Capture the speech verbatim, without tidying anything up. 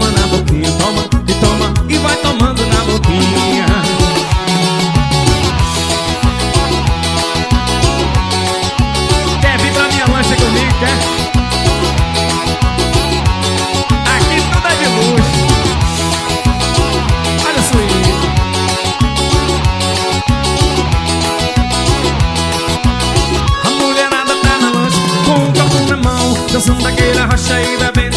toma na boquinha, toma e toma e vai tomando na boquinha. Quer vir pra minha lancha comigo, quer? Aqui tudo é de luxo. Olha isso aí. A mulherada tá na lancha com o copo na mão, dançando daquele arrocha e bebendo